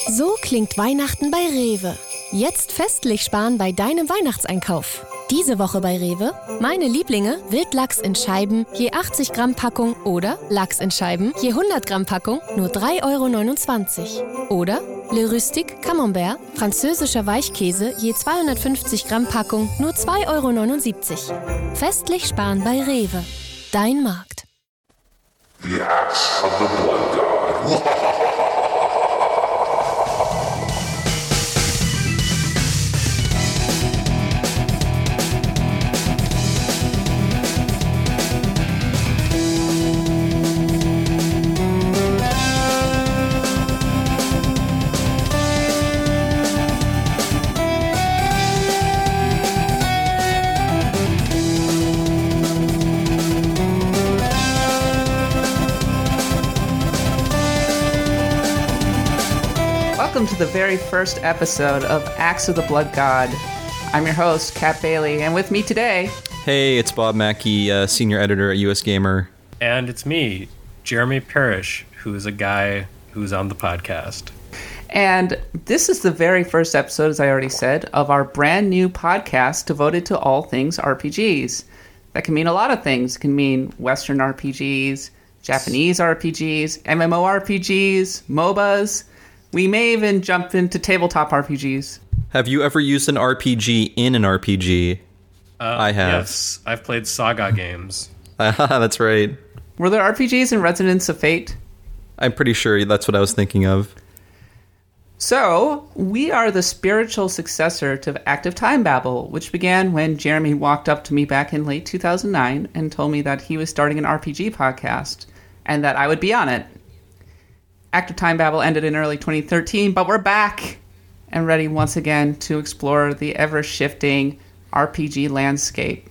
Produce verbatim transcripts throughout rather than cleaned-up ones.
So klingt Weihnachten bei Rewe. Jetzt festlich sparen bei deinem Weihnachtseinkauf. Diese Woche bei Rewe: meine Lieblinge, Wildlachs in Scheiben, je achtzig Gramm Packung oder Lachs in Scheiben, je hundert Gramm Packung, nur drei Euro neunundzwanzig. Oder Le Rustic Camembert, französischer Weichkäse, je zweihundertfünfzig Gramm Packung, nur zwei Euro neunundsiebzig. Festlich sparen bei Rewe. Dein Markt. The Axe of the Blood God. Welcome to the very first episode of Axe of the Blood God. I'm your host, Kat Bailey, and with me today... Hey, it's Bob Mackey, uh, senior editor at U S Gamer. And it's me, Jeremy Parrish, who is a guy who's on the podcast. And this is the very first episode, as I already said, of our brand new podcast devoted to all things R P Gs. That can mean a lot of things. It can mean Western R P Gs, Japanese R P Gs, MMORPGs, MOBAs. We may even jump into tabletop R P Gs. Have you ever used an R P G in an R P G? Uh, I have. Yes, I've played Saga games. That's right. Were there R P Gs in Resonance of Fate? I'm pretty sure that's what I was thinking of. So, we are the spiritual successor to Active Time Babble, which began when Jeremy walked up to me back in late two thousand nine and told me that he was starting an R P G podcast and that I would be on it. Active Time Babble ended in early twenty thirteen, but we're back and ready once again to explore the ever-shifting R P G landscape.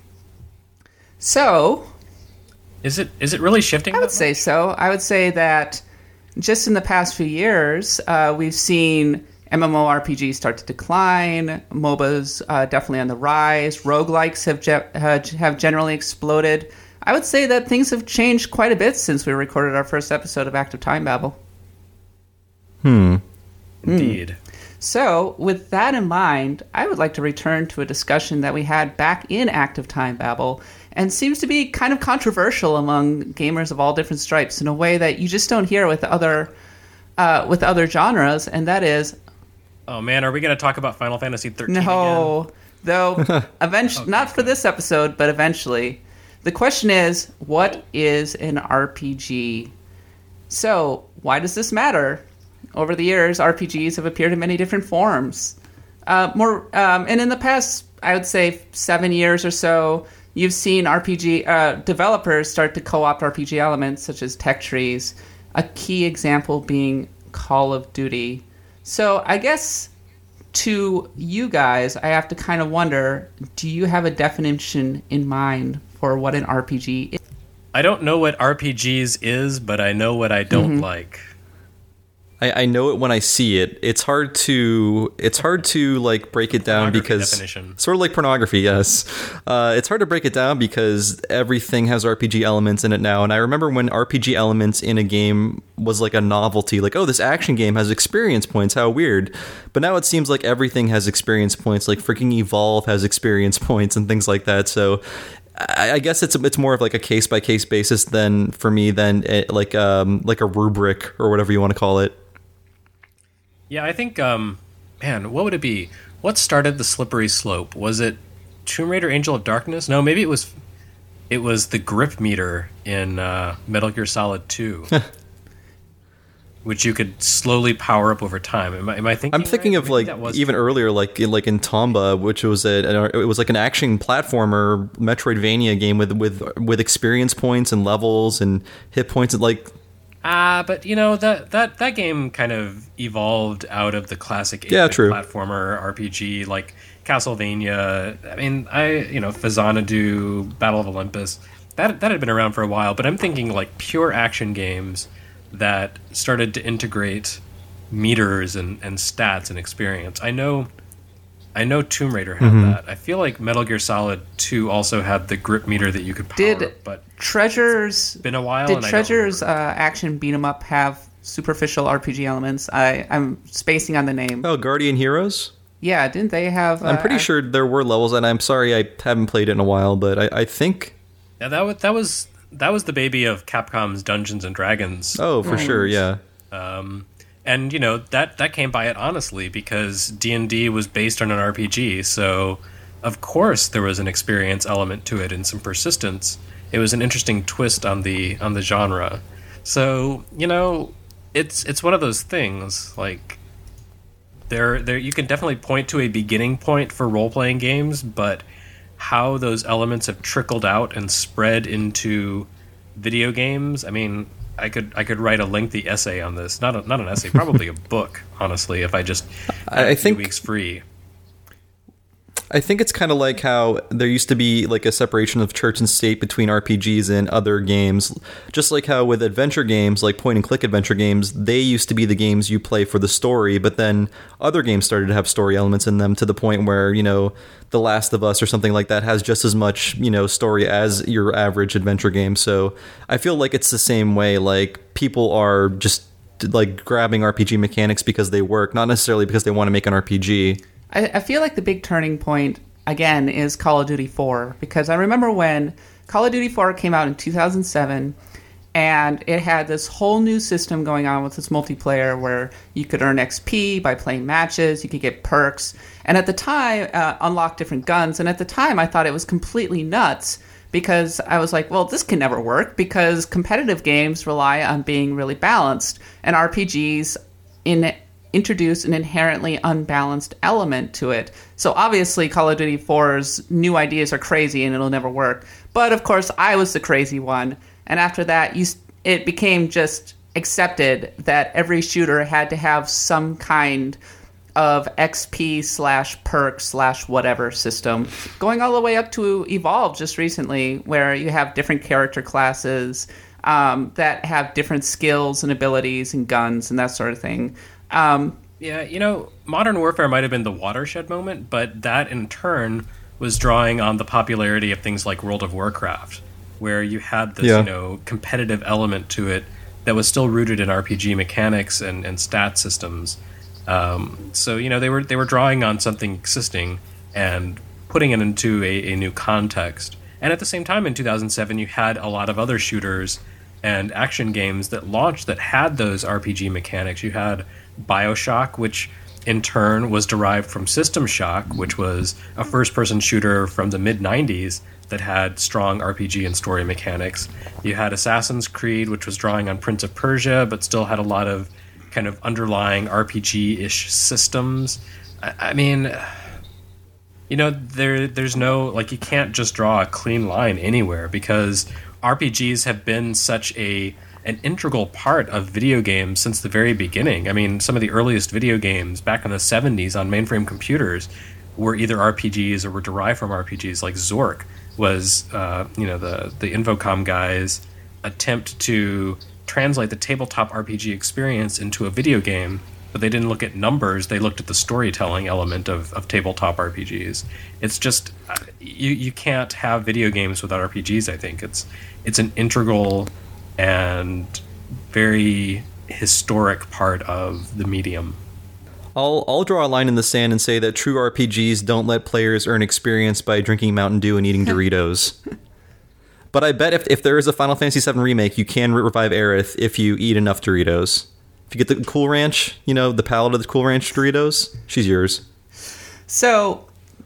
So... Is it is it really shifting? I would say so. I would say that just in the past few years, uh, we've seen MMORPGs start to decline, MOBAs uh, definitely on the rise, roguelikes have, ge- have generally exploded. I would say that things have changed quite a bit since we recorded our first episode of Active Time Babble. Hmm. Indeed. So, with that in mind, I would like to return to a discussion that we had back in Active Time Babble, and seems to be kind of controversial among gamers of all different stripes in a way that you just don't hear with other uh, with other genres, and that is... Oh man, are we going to talk about Final Fantasy thirteen No, again? though, eventually, Okay, not for this episode, but eventually. The question is, what is an R P G? So, why does this matter? Over the years, R P Gs have appeared in many different forms. Uh, more, um, and in the past, I would say seven years or so, you've seen R P G uh, developers start to co-opt R P G elements such as tech trees. A key example being Call of Duty. So I guess to you guys, I have to kind of wonder: do you have a definition in mind for what an R P G is? I don't know what R P Gs is, but I know what I don't Mm-hmm. like. I, I know it when I see it. It's hard to it's hard to like break it down because Definition. sort of like pornography. Yes, uh, it's hard to break it down because everything has R P G elements in it now. And I remember when R P G elements in a game was like a novelty, like, oh, this action game has experience points. How weird! But now it seems like everything has experience points. Like freaking Evolve has experience points and things like that. So I, I guess it's it's more of like a case by case basis than for me than it, like um like a rubric or whatever you want to call it. Yeah, I think, um, man, what would it be? What started the slippery slope? Was it Tomb Raider Angel of Darkness? No, maybe it was it was the grip meter in uh, Metal Gear Solid two, which you could slowly power up over time. Am I, am I thinking I'm thinking right? of Maybe like that was even earlier, like like in Tomba, which was a it was like an action platformer Metroidvania game with with with experience points and levels and hit points and like. Ah, but you know that that that game kind of evolved out of the classic Yeah, eight-bit true. platformer R P G like Castlevania. I mean, I you know Phazanadu, Battle of Olympus. That that had been around for a while, but I'm thinking like pure action games that started to integrate meters and, and stats and experience. I know I know Tomb Raider had Mm-hmm. that. I feel like Metal Gear Solid two also had the grip meter that you could power, Did but Treasure's it's been a while. Did and Treasure's I uh, don't remember. action beat 'em up have superficial R P G elements. I, I'm spacing on the name. Oh, Guardian Heroes? Yeah, didn't they have... Uh, I'm pretty sure there were levels, and I'm sorry I haven't played it in a while, but I, I think... Yeah, that was, that was that was the baby of Capcom's Dungeons and Dragons. Oh, for Right. sure, yeah. Um, and, you know, that, that came by it honestly, because D and D was based on an R P G, so of course there was an experience element to it and some persistence. It was an interesting twist on the on the genre. So, you know, it's it's one of those things, like, there there you can definitely point to a beginning point for role-playing games, but how those elements have trickled out and spread into video games, I mean, I could I could write a lengthy essay on this. Not a, not an essay, probably a book, honestly, if I just had I a few think- weeks free. I think it's kind of like how there used to be like a separation of church and state between R P Gs and other games. Just like how with adventure games, like point and click adventure games, they used to be the games you play for the story, but then other games started to have story elements in them to the point where, you know, The Last of Us or something like that has just as much, you know, story as your average adventure game. So I feel like it's the same way. Like, people are just like grabbing R P G mechanics because they work, not necessarily because they want to make an R P G. I, I feel like the big turning point, again, is Call of Duty four. Because I remember when Call of Duty four came out in two thousand seven, and it had this whole new system going on with this multiplayer where you could earn X P by playing matches, you could get perks, and at the time, uh, unlock different guns. And at the time, I thought it was completely nuts, because I was like, well, this can never work, because competitive games rely on being really balanced, and R P Gs in introduce an inherently unbalanced element to it. So obviously Call of Duty four's new ideas are crazy and it'll never work. But of course I was the crazy one. And after that, you, it became just accepted that every shooter had to have some kind of X P slash perk slash whatever system, going all the way up to Evolve just recently, where you have different character classes um, that have different skills and abilities and guns and that sort of thing. Um, Yeah, you know, Modern Warfare might have been the watershed moment, but that in turn was drawing on the popularity of things like World of Warcraft, where you had this, Yeah. you know, competitive element to it that was still rooted in R P G mechanics and, and stat systems. Um, so, you know, they were they were drawing on something existing and putting it into a, a new context. And at the same time, in two thousand seven, you had a lot of other shooters and action games that launched that had those R P G mechanics. You had BioShock, which in turn was derived from System Shock, which was a first-person shooter from the mid nineties that had strong R P G and story mechanics. You had Assassin's Creed, which was drawing on Prince of Persia, but still had a lot of kind of underlying R P G-ish systems. I, I mean, you know, there there's no, like, you can't just draw a clean line anywhere, because R P Gs have been such a an integral part of video games since the very beginning. I mean, some of the earliest video games back in the seventies on mainframe computers were either R P Gs or were derived from R P Gs. Like Zork was, uh, you know, the, the Infocom guys' attempt to translate the tabletop R P G experience into a video game, but they didn't look at numbers, they looked at the storytelling element of, of tabletop R P Gs. It's just, uh, you, you can't have video games without R P Gs, I think. It's it's an integral and very historic part of the medium. I'll I'll draw a line in the sand and say that true R P Gs don't let players earn experience by drinking Mountain Dew and eating Doritos. But I bet if, if there is a Final Fantasy seven remake, you can revive Aerith if you eat enough Doritos. If you get the Cool Ranch, you know, the palette of the Cool Ranch Doritos, she's yours. So,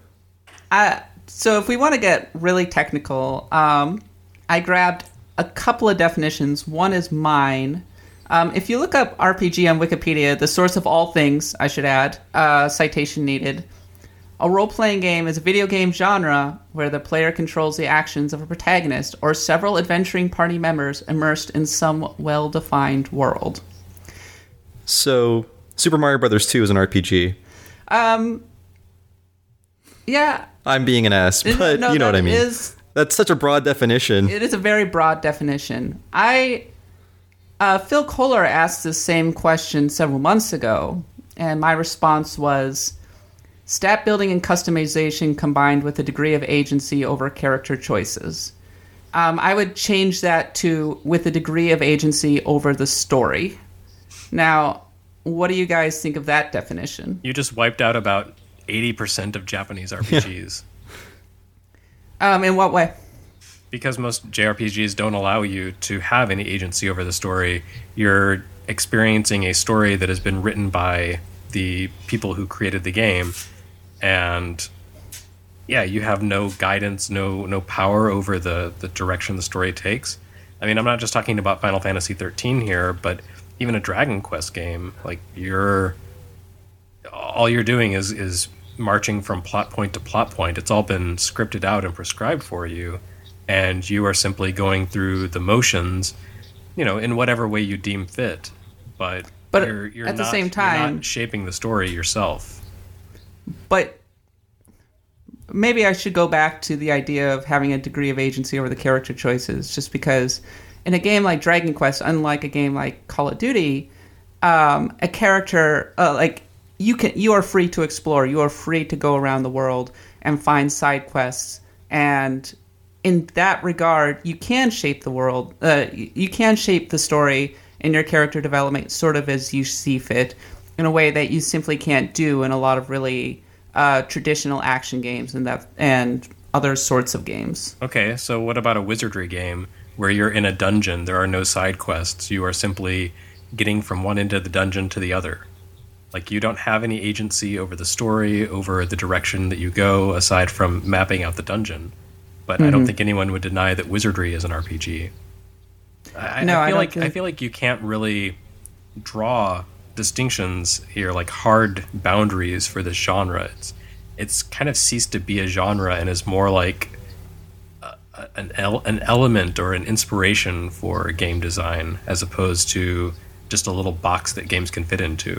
I so if we want to get really technical, um, I grabbed a couple of definitions. One is mine. Um, if you look up R P G on Wikipedia, the source of all things, I should add, uh, citation needed, a role-playing game is a video game genre where the player controls the actions of a protagonist or several adventuring party members immersed in some well-defined world. So, Super Mario Brothers two is an R P G. Um, yeah. I'm being an ass, but no, you know what I mean. Is, That's such a broad definition. It is a very broad definition. I uh, Phil Kohler asked the same question several months ago, and my response was stat building and customization combined with a degree of agency over character choices. Um, I would change that to with a degree of agency over the story. Now, what do you guys think of that definition? You just wiped out about eighty percent of Japanese R P Gs. Um, in what way? Because most J R P Gs don't allow you to have any agency over the story. You're experiencing a story that has been written by the people who created the game, and yeah, you have no guidance, no no power over the, the direction the story takes. I mean, I'm not just talking about Final Fantasy thirteen here, but even a Dragon Quest game, like you're all you're doing is is marching from plot point to plot point. It's all been scripted out and prescribed for you, and you are simply going through the motions, you know, in whatever way you deem fit. But But you're, you're at not, the same you're time, not shaping the story yourself. but maybe I should go back to the idea of having a degree of agency over the character choices, just because in a game like Dragon Quest, unlike a game like Call of Duty, um, a character uh, like you can you are free to explore. You are free to go around the world and find side quests, and in that regard, you can shape the world. Uh, you can shape the story in your character development sort of as you see fit, in a way that you simply can't do in a lot of really uh, traditional action games and that and other sorts of games. Okay, so what about a wizardry game where you're in a dungeon? There are no side quests. You are simply getting from one end of the dungeon to the other. Like, you don't have any agency over the story, over the direction that you go, aside from mapping out the dungeon. But mm-hmm. I don't think anyone would deny that wizardry is an R P G. I, no, I feel I like think... I feel like you can't really draw distinctions here, like hard boundaries for this genre. It's it's kind of ceased to be a genre and is more like a, an el- an element or an inspiration for game design, as opposed to just a little box that games can fit into.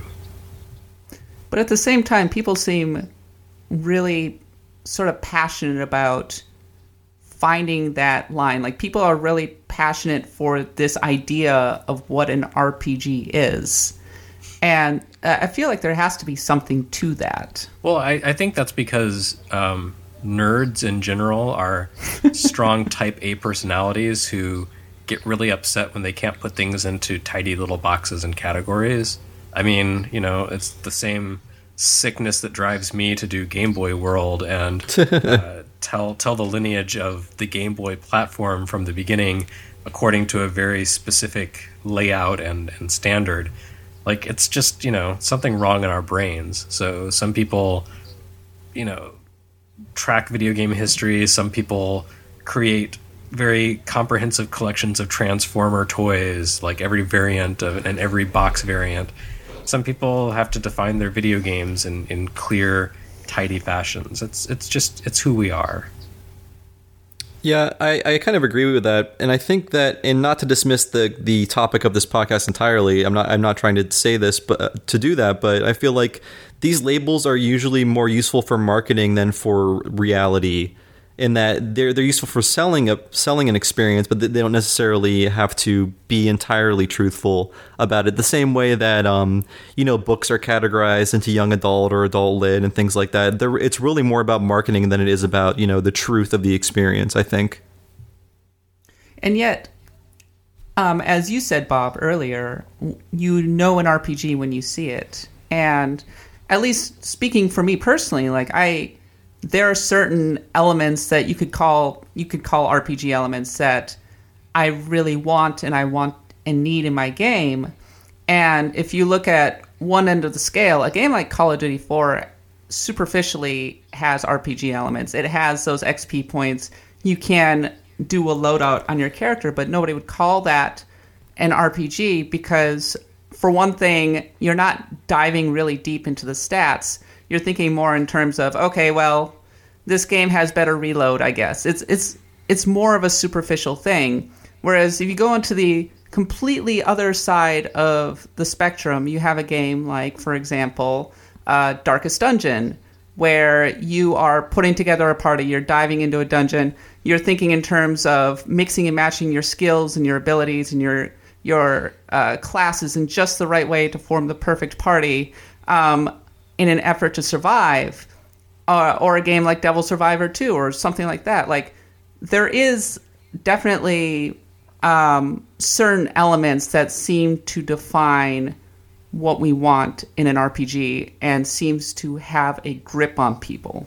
But at the same time, people seem really sort of passionate about finding that line. Like, people are really passionate for this idea of what an R P G is. And uh, I feel like there has to be something to that. Well, I, I think that's because um, nerds in general are strong type A personalities who get really upset when they can't put things into tidy little boxes and categories. I mean, you know, it's the same sickness that drives me to do Game Boy World and uh, tell tell the lineage of the Game Boy platform from the beginning according to a very specific layout and, and standard. Like, it's just, you know, something wrong in our brains. So some people, you know, track video game history. Some people create very comprehensive collections of Transformer toys, like every variant of, and every box variant. Some people have to define their video games in, in clear, tidy fashions. It's it's just, it's who we are. Yeah, I, I kind of agree with that. And I think that, and not to dismiss the, the topic of this podcast entirely, I'm not I'm not trying to say this but uh, to do that, but I feel like these labels are usually more useful for marketing than for reality, in that they're they're useful for selling a selling an experience, but they don't necessarily have to be entirely truthful about it. The same way that um you know books are categorized into young adult or adult lit and things like that. They're, it's really more about marketing than it is about you know the truth of the experience, I think. And yet, um, as you said, Bob, earlier, you know an R P G when you see it, and at least speaking for me personally, like I. There are certain elements that you could call you could call R P G elements that I really want and I want and need in my game. And if you look at one end of the scale, a game like Call of Duty four superficially has R P G elements. It has those X P points. You can do a loadout on your character, but nobody would call that an R P G because, for one thing, you're not diving really deep into the stats. You're thinking more in terms of, okay, well, this game has better reload, I guess. It's it's it's more of a superficial thing. Whereas if you go into the completely other side of the spectrum, you have a game like, for example, uh, Darkest Dungeon, where you are putting together a party, you're diving into a dungeon, you're thinking in terms of mixing and matching your skills and your abilities and your your uh, classes in just the right way to form the perfect party. Um, in an effort to survive, uh, or a game like Devil Survivor two or something like that. Like, there is definitely um, certain elements that seem to define what we want in an R P G and seems to have a grip on people.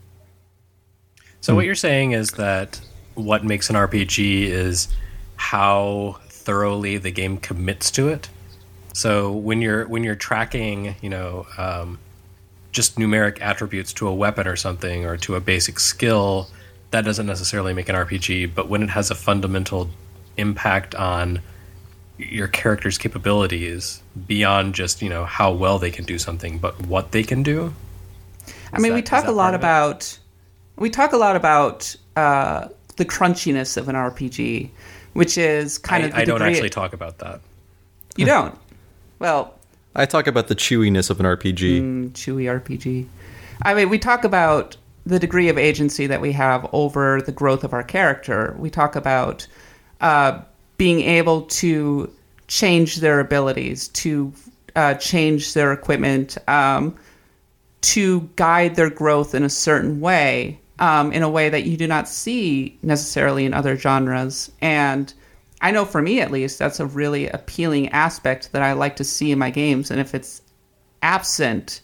So Hmm. what you're saying is that what makes an R P G is how thoroughly the game commits to it. So when you're when you're tracking, you know, um, just numeric attributes to a weapon or something, or to a basic skill, that doesn't necessarily make an R P G. But when it has a fundamental impact on your character's capabilities beyond just, you know, how well they can do something, but what they can do. I mean, that- we is talk that a lot part of it? about we talk a lot about uh, the crunchiness of an R P G, which is kind I, of the I don't degree- actually talk about that. You don't. Well, I talk about the chewiness of an R P G. mm, chewy R P G. I mean, we talk about the degree of agency that we have over the growth of our character. We talk about uh, being able to change their abilities, to uh, change their equipment, um, to guide their growth in a certain way, um, in a way that you do not see necessarily in other genres. And I know for me, at least, that's a really appealing aspect that I like to see in my games. And if it's absent,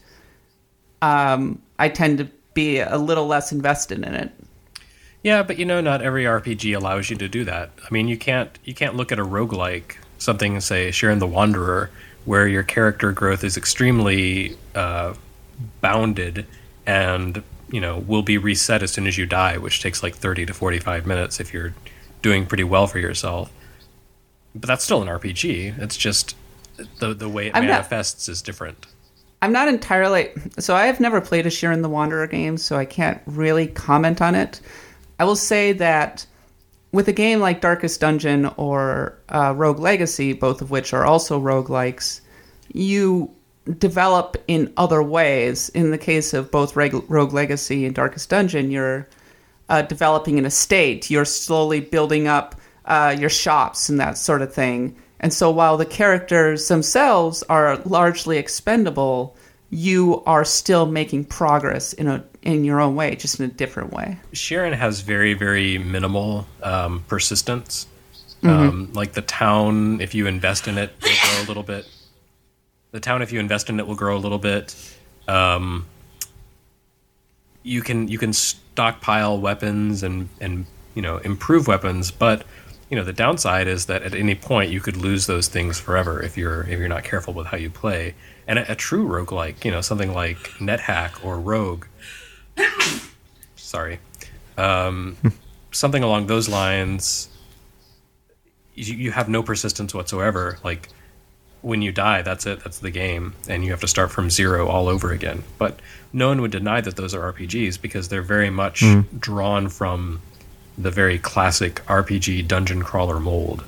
um, I tend to be a little less invested in it. Yeah, but you know, not every R P G allows you to do that. I mean, you can't you can't look at a roguelike, something, say, Shiren the Wanderer, where your character growth is extremely uh, bounded and, you know, will be reset as soon as you die, which takes like thirty to forty-five minutes if you're doing pretty well for yourself. But that's still an R P G. It's just the the way it I'm not- manifests is different. I'm not entirely... So I have never played a Shiren the Wanderer game, so I can't really comment on it. I will say that with a game like Darkest Dungeon or uh, Rogue Legacy, both of which are also roguelikes, you develop in other ways. In the case of both Reg- Rogue Legacy and Darkest Dungeon, you're uh, developing an estate. You're slowly building up uh, your shops and that sort of thing. And so while the characters themselves are largely expendable, you are still making progress in a in your own way, just in a different way. Shiren has very, very minimal um, persistence. Um, like the town, if you invest in it, will grow a little bit. The town, if you invest in it, will grow a little bit. Um, you can you can stockpile weapons and and you know improve weapons, but you know the downside is that at any point you could lose those things forever if you're if you're not careful with how you play. And a, a true roguelike, you know, something like NetHack or Rogue. Sorry. Um, something along those lines, you, you have no persistence whatsoever. Like, when you die, that's it. That's the game. And you have to start from zero all over again. But no one would deny that those are R P Gs because they're very much drawn from the very classic R P G dungeon crawler mold.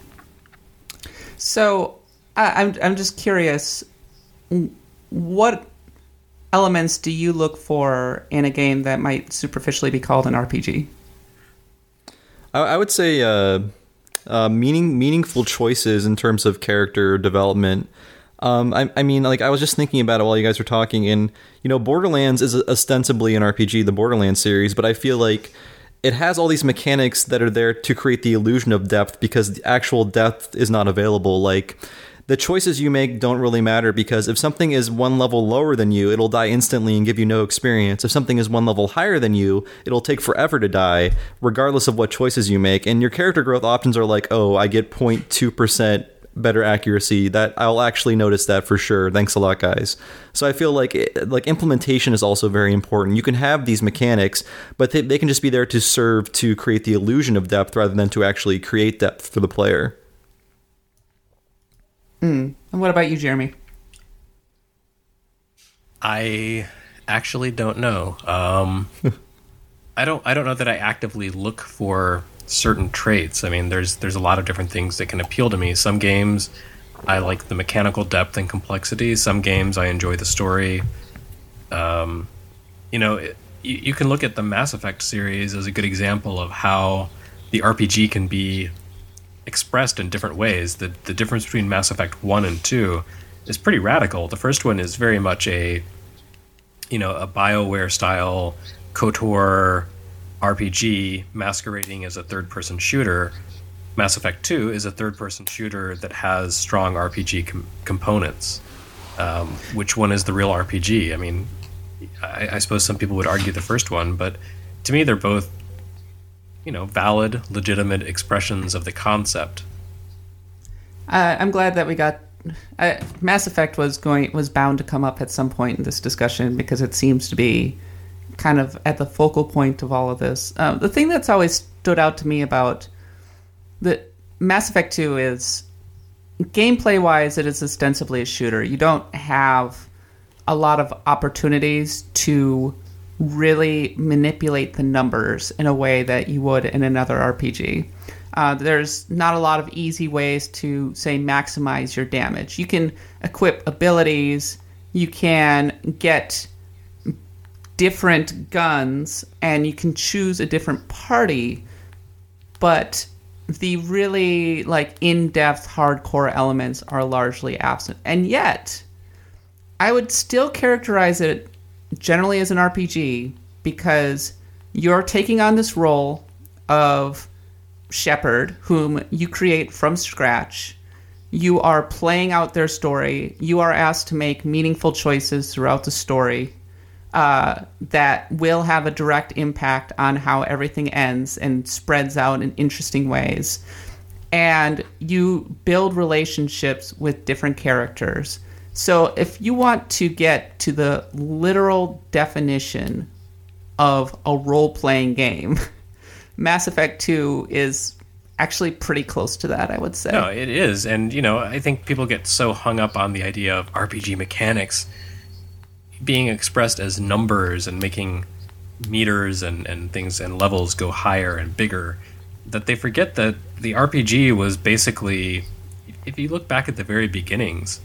So I, I'm I'm just curious, what elements do you look for in a game that might superficially be called an R P G? I, I would say uh, uh, meaning meaningful choices in terms of character development. Um, I, I mean, like I was just thinking about it while you guys were talking, and you know, Borderlands is ostensibly an R P G, the Borderlands series, but I feel like it has all these mechanics that are there to create the illusion of depth because the actual depth is not available. Like, the choices you make don't really matter because if something is one level lower than you, it'll die instantly and give you no experience. If something is one level higher than you, it'll take forever to die, regardless of what choices you make. And your character growth options are like, oh, I get zero point two percent better accuracy. That I'll actually notice that for sure. Thanks a lot, guys. So I feel like like implementation is also very important. You can have these mechanics, but they, they can just be there to serve to create the illusion of depth rather than to actually create depth for the player. Mm. And what about you, Jeremy? I actually don't know. Um, I don't. I don't know that I actively look for certain traits. I mean, there's there's a lot of different things that can appeal to me. Some games, I like the mechanical depth and complexity. Some games, I enjoy the story. Um, you know, it, you, you can look at the Mass Effect series as a good example of how the R P G can be expressed in different ways. The the difference between Mass Effect one and two is pretty radical. The first one is very much a, you know, a BioWare style KOTOR R P G masquerading as a third-person shooter. Mass Effect two is a third-person shooter that has strong R P G com- components. um, which one is the real R P G. I mean, I, I suppose some people would argue the first one, but to me, they're both, you know, valid, legitimate expressions of the concept. Uh, I'm glad that we got uh, Mass Effect was going was bound to come up at some point in this discussion because it seems to be kind of at the focal point of all of this. Um, the thing that's always stood out to me about the Mass Effect two is gameplay-wise, it is ostensibly a shooter. You don't have a lot of opportunities to really manipulate the numbers in a way that you would in another R P G. Uh, there's not a lot of easy ways to, say, maximize your damage. You can equip abilities, you can get different guns, and you can choose a different party, but the really, like, in-depth, hardcore elements are largely absent. And yet, I would still characterize it generally as an R P G because you're taking on this role of Shepard, whom you create from scratch. You are playing out their story. You are asked to make meaningful choices throughout the story uh, that will have a direct impact on how everything ends and spreads out in interesting ways. And you build relationships with different characters. So if you want to get to the literal definition of a role-playing game, Mass Effect two is actually pretty close to that, I would say. No, it is. And, you know, I think people get so hung up on the idea of R P G mechanics being expressed as numbers and making meters and, and things and levels go higher and bigger that they forget that the R P G was basically, if you look back at the very beginnings,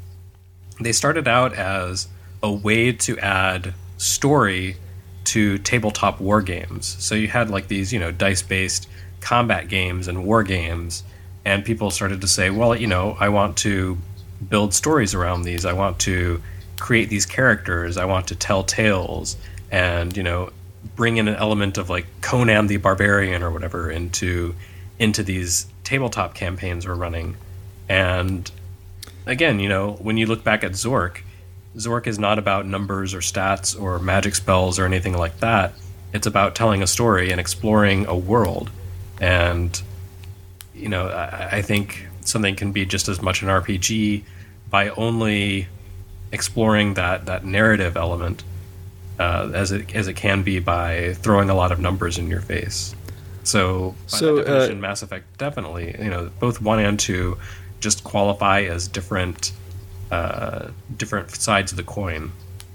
they started out as a way to add story to tabletop war games. So you had like these, you know, dice-based combat games and war games, and people started to say, well, you know, I want to build stories around these. I want to create these characters. I want to tell tales and, you know, bring in an element of like Conan the Barbarian or whatever into into these tabletop campaigns we're running. And again, you know, when you look back at Zork, Zork is not about numbers or stats or magic spells or anything like that. It's about telling a story and exploring a world. And, you know, I, I think something can be just as much an R P G by only exploring that, that narrative element uh, as it as it can be by throwing a lot of numbers in your face. So, by so that definition, uh, Mass Effect definitely, you know, both one and two just qualify as different uh, different sides of the coin.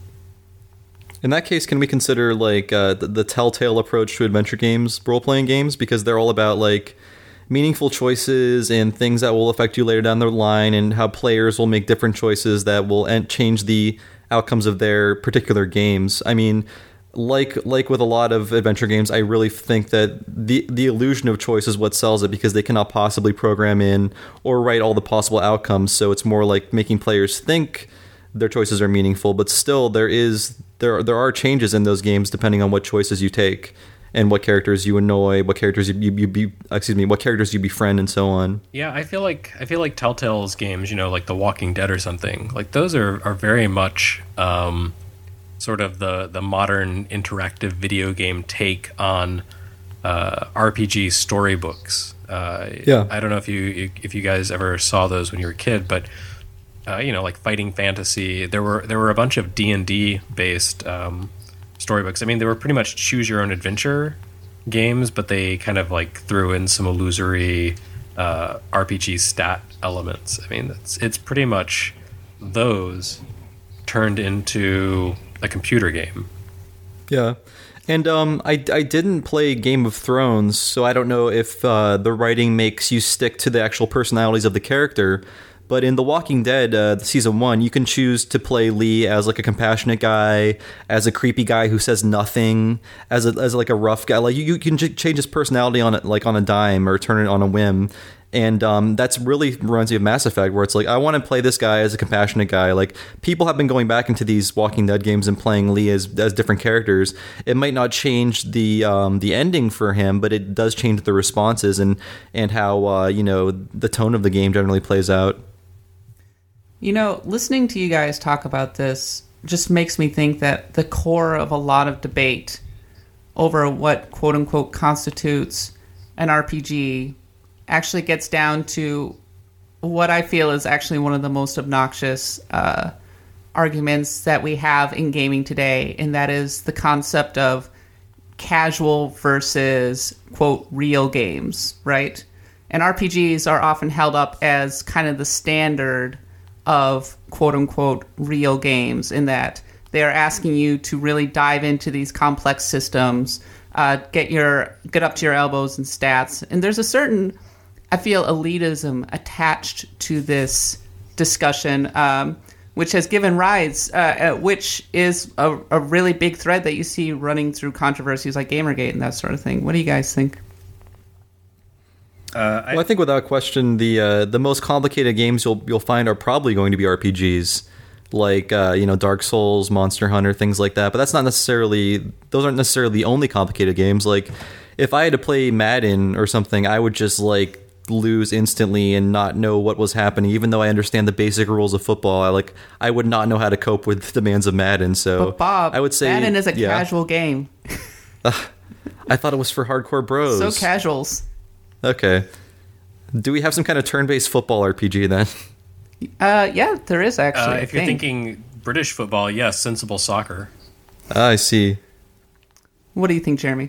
In that case, can we consider like uh, the, the Telltale approach to adventure games, role-playing games, because they're all about like meaningful choices and things that will affect you later down the line, and how players will make different choices that will en- change the outcomes of their particular games. I mean, like like with a lot of adventure games, I really think that the the illusion of choice is what sells it, because they cannot possibly program in or write all the possible outcomes. So it's more like making players think their choices are meaningful, but still there is there there are changes in those games depending on what choices you take and what characters you annoy, what characters you, you, you be excuse me, what characters you befriend, and so on. Yeah, I feel like I feel like Telltale's games, you know, like The Walking Dead or something, like those are are very much um, sort of the the modern interactive video game take on uh, R P G storybooks. Uh, yeah, I don't know if you if you guys ever saw those when you were a kid, but uh, you know, like Fighting Fantasy. There were there were a bunch of D and D based um, storybooks. I mean, they were pretty much choose your own adventure games, but they kind of like threw in some illusory uh, R P G stat elements. I mean, it's it's pretty much those turned into a computer game. Yeah. And um, I, I didn't play Game of Thrones, so I don't know if uh, the writing makes you stick to the actual personalities of the character. But in The Walking Dead, uh, season one, you can choose to play Lee as like a compassionate guy, as a creepy guy who says nothing, as a, as like a rough guy. Like you, you can j- change his personality on it, like on a dime, or turn it on a whim. And um, that's really reminds me of Mass Effect, where it's like, I want to play this guy as a compassionate guy. Like, people have been going back into these Walking Dead games and playing Lee as as different characters. It might not change the um, the ending for him, but it does change the responses and and how uh, you know, the tone of the game generally plays out. You know, listening to you guys talk about this just makes me think that the core of a lot of debate over what quote-unquote constitutes an R P G actually gets down to what I feel is actually one of the most obnoxious uh, arguments that we have in gaming today, and that is the concept of casual versus, quote, real games, right? And R P Gs are often held up as kind of the standard of quote-unquote real games, in that they are asking you to really dive into these complex systems, uh, get your get up to your elbows in stats. And there's a certain, I feel, elitism attached to this discussion, um, which has given rise, uh, uh, which is a, a really big thread that you see running through controversies like Gamergate and that sort of thing. What do you guys think? Uh, I, well, I think without question, the uh, the most complicated games you'll you'll find are probably going to be R P Gs, like uh, you know, Dark Souls, Monster Hunter, things like that. But that's not necessarily; those aren't necessarily the only complicated games. Like, if I had to play Madden or something, I would just like lose instantly and not know what was happening, even though I understand the basic rules of football. I like I would not know how to cope with the demands of Madden. So, but Bob, I would say Madden is a yeah. casual game. uh, I thought it was for hardcore bros. So casuals. Okay. Do we have some kind of turn-based football R P G then? Uh, yeah, there is actually. uh, if you're thinking British football, yes, Sensible Soccer. Ah, I see. What do you think, Jeremy?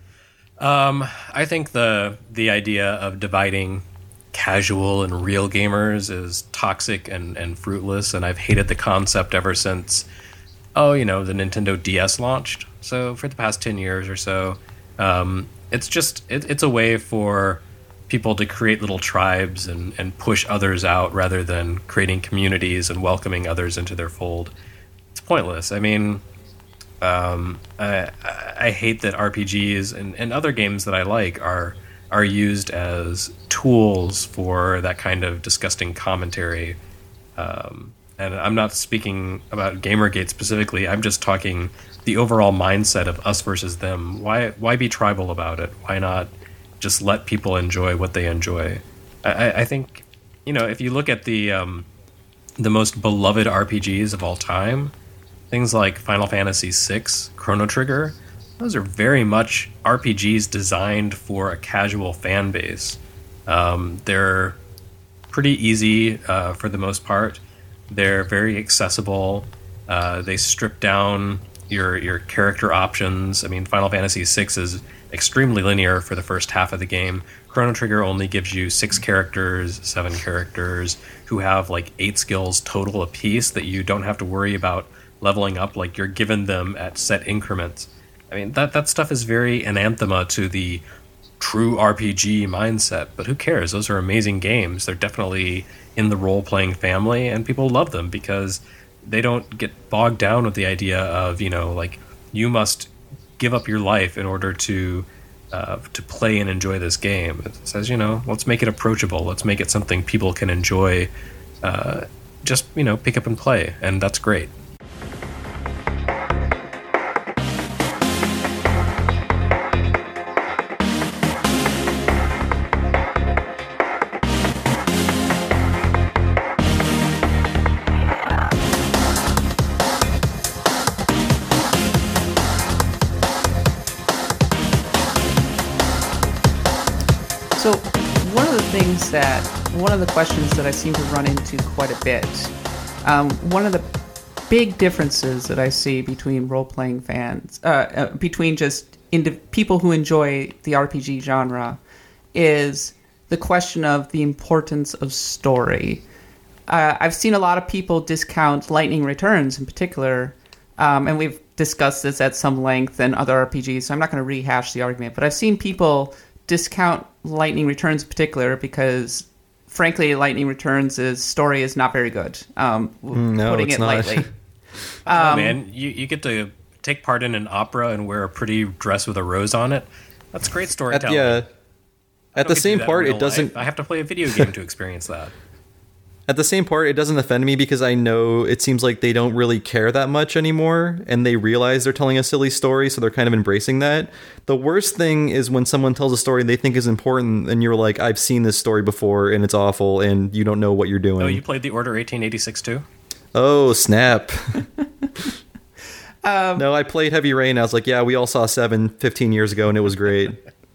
Um, I think the the idea of dividing casual and real gamers is toxic and, and fruitless, and I've hated the concept ever since, oh, you know, the Nintendo D S launched. So for the past ten years or so, um, it's just, it, it's a way for people to create little tribes and, and push others out rather than creating communities and welcoming others into their fold. It's pointless. I mean, um, I, I hate that R P Gs and, and other games that I like are are used as tools for that kind of disgusting commentary. Um, and I'm not speaking about Gamergate specifically. I'm just talking the overall mindset of us versus them. Why why be tribal about it? Why not just let people enjoy what they enjoy? I, I think, you know, if you look at the um, the most beloved R P Gs of all time, things like Final Fantasy six, Chrono Trigger, those are very much R P Gs designed for a casual fan base. Um, they're pretty easy uh, for the most part. They're very accessible. Uh, they strip down your your character options. I mean, Final Fantasy six is extremely linear for the first half of the game. Chrono Trigger only gives you six characters, seven characters, who have like eight skills total apiece that you don't have to worry about leveling up. Like, you're given them at set increments. I mean, that, that stuff is very anathema to the true R P G mindset, but who cares? Those are amazing games. They're definitely in the role-playing family, and people love them because they don't get bogged down with the idea of, you know, like, you must give up your life in order to uh, to play and enjoy this game. It says, you know, let's make it approachable. Let's make it something people can enjoy. Uh, just, you know, pick up and play, and that's great. So one of the things that, one of the questions that I seem to run into quite a bit, um, one of the big differences that I see between role-playing fans, uh, uh, between just indiv- people who enjoy the R P G genre, is the question of the importance of story. Uh, I've seen a lot of people discount Lightning Returns in particular, um, and we've discussed this at some length and other R P Gs, so I'm not going to rehash the argument, but I've seen people discount Lightning Returns in particular because, frankly, Lightning Returns' story is not very good, um, no, putting it's it not. lightly. Oh, man, you, you get to take part in an opera and wear a pretty dress with a rose on it. That's great At, storytelling. yeah, I at don't the get to same do that in part, real it doesn't. life. I have to play a video game to experience that. At the same part, it doesn't offend me because I know it seems like they don't really care that much anymore, and they realize they're telling a silly story, so they're kind of embracing that. The worst thing is when someone tells a story they think is important, and you're like, I've seen this story before, and it's awful, and you don't know what you're doing. Oh, you played the Order eighteen eighty-six too? Oh, snap. um, no, I played Heavy Rain. I was like, yeah, we all saw seven fifteen years ago, and it was great.